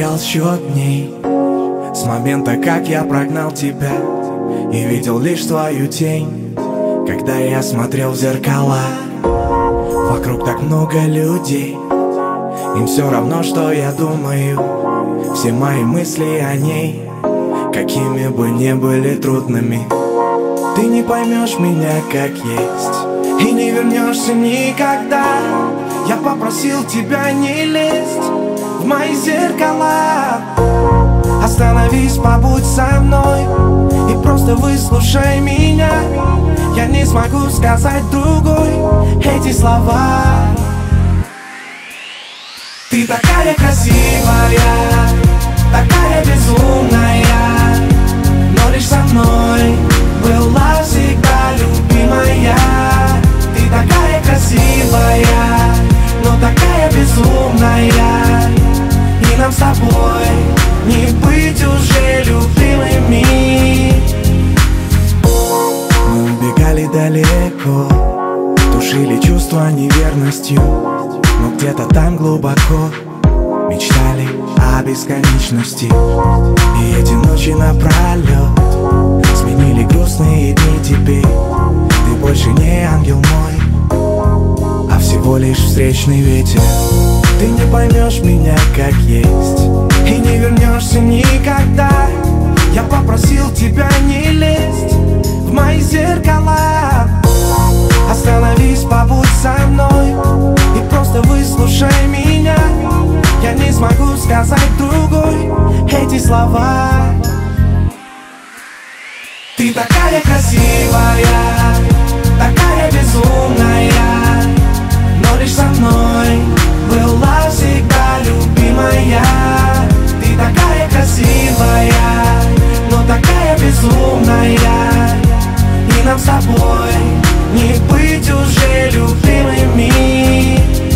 считал счет дней с момента, как я прогнал тебя, и видел лишь твою тень, когда я смотрел в зеркала. Вокруг так много людей, им все равно, что я думаю. Все мои мысли о ней, какими бы ни были трудными. Ты не поймешь меня как есть и не вернешься никогда. Я попросил тебя не лезть в мои зеркала. Остановись, побудь со мной и просто выслушай меня. Я не смогу сказать другой эти слова. Ты такая красивая, такая безумная, но лишь со мной была всегда любимая. Ты такая красивая, но такая безумная, и нам с тобой не быть уже любимыми. Мы убегали далеко, тушили чувства неверностью, но где-то там глубоко мечтали о бесконечности. И эти ночи напролет сменили грустные дни теперь. Ты больше не ангел мой, а всего лишь встречный ветер. Ты не поймешь меня как есть и не вернешься никогда. Я попросил тебя не лезть в мои зеркала. Остановись, побудь со мной и просто выслушай меня. Я не смогу сказать другой эти слова. Ты такая красивая, такая безумная, но лишь со мной была всегда любимая. Ты такая красивая, но такая безумная, и нам с тобой не быть уже любимыми.